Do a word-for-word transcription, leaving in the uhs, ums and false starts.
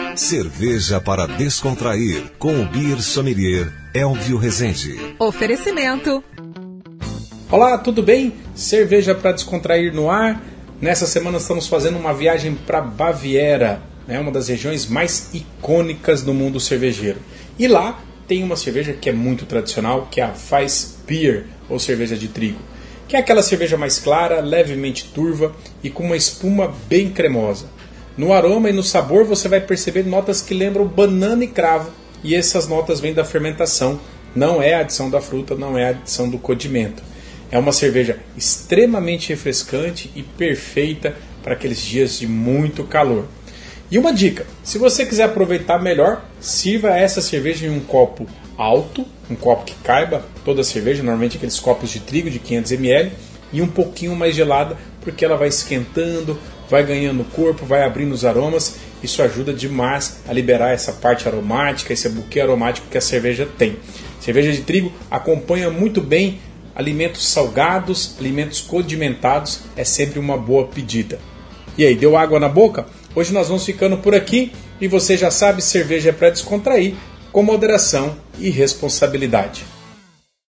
Cerveja para descontrair, com o Beer Sommelier Elvio Rezende. Oferecimento. Olá, tudo bem? Cerveja para descontrair no ar. Nessa semana estamos fazendo uma viagem para Baviera, né? Uma das regiões mais icônicas do mundo cervejeiro. E lá tem uma cerveja que é muito tradicional, que é a Weissbier, ou cerveja de trigo, que é aquela cerveja mais clara, levemente turva e com uma espuma bem cremosa. No aroma e no sabor você vai perceber notas que lembram banana e cravo, e essas notas vêm da fermentação, não é a adição da fruta, não é a adição do condimento. É uma cerveja extremamente refrescante e perfeita para aqueles dias de muito calor. E uma dica, se você quiser aproveitar melhor, sirva essa cerveja em um copo alto, um copo que caiba toda a cerveja, normalmente aqueles copos de trigo de quinhentos mililitros, e um pouquinho mais gelada, porque ela vai esquentando, vai ganhando corpo, vai abrindo os aromas. Isso ajuda demais a liberar essa parte aromática, esse buquê aromático que a cerveja tem. Cerveja de trigo acompanha muito bem alimentos salgados, alimentos condimentados, é sempre uma boa pedida. E aí, deu água na boca? Hoje nós vamos ficando por aqui e você já sabe, cerveja é para descontrair, com moderação e responsabilidade.